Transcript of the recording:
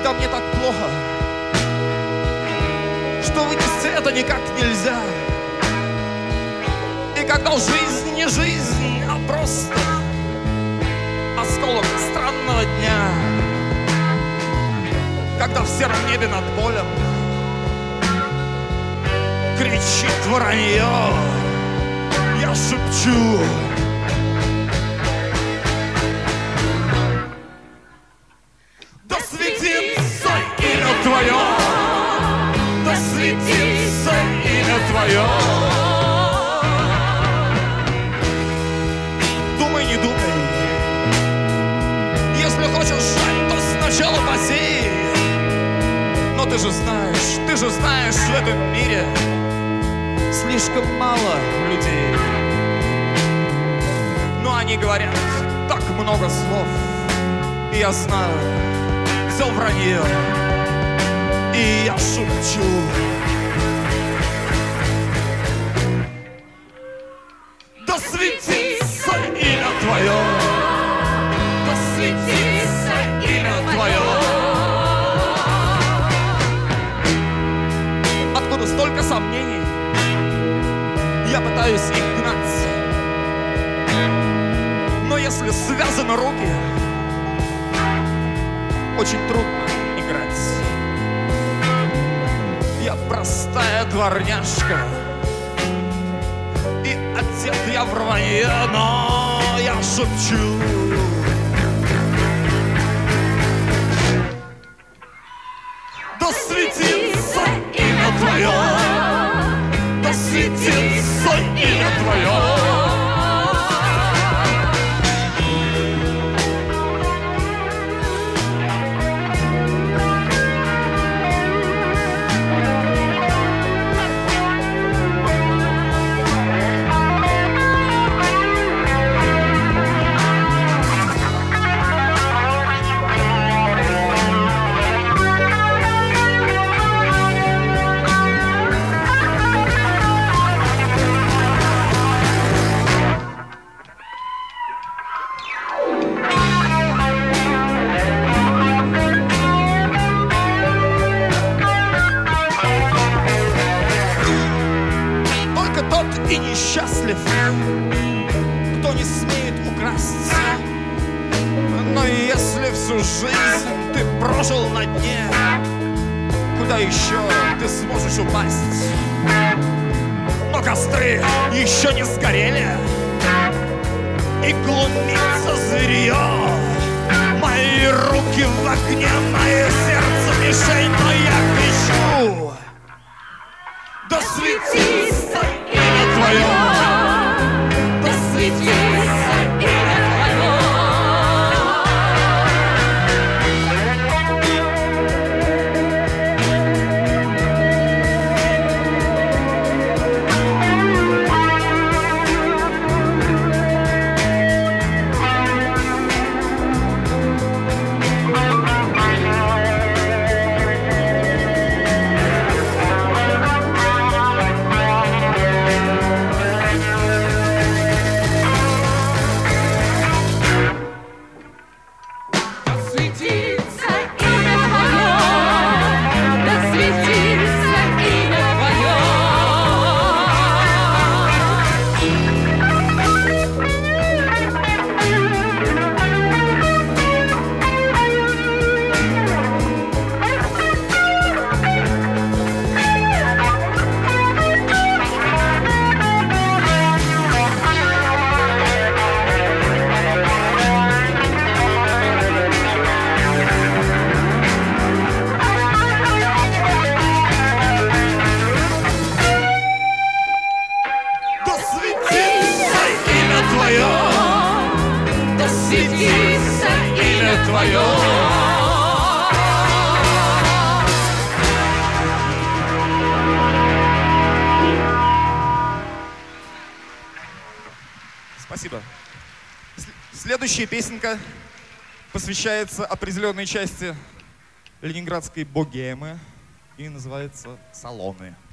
когда мне так плохо, что вынести это никак нельзя. И когда жизнь не жизнь, а просто осколок странного дня, когда в сером небе над полем кричит воронье, я шепчу: да светится имя Твое, да светится имя Твое. Думай, не думай, если хочешь жать, то сначала посей. Но ты же знаешь, в этом мире слишком мало людей. Но они говорят так много слов, и я знаю, все вранье, и я шепчу: да светится имя Твое, да светится имя Твое. Откуда столько сомнений? Я пытаюсь их гнать, но если связаны руки, очень трудно играть. Я простая дворняжка, и одет я в рванье, но я шепчу: да светится имя Твое, да светится имя Твое. И несчастлив, кто не смеет украсть. Но если всю жизнь ты прожил на дне, куда еще ты сможешь упасть? Но костры еще не сгорели, и глумится зверье. Мои руки в огне, мое сердце мишень, но я кричу: да светится имя Твое, да светится имя Твое. Да светится имя Твое. Спасибо. Следующая песенка посвящается определенной части ленинградской богемы и называется «Салоны».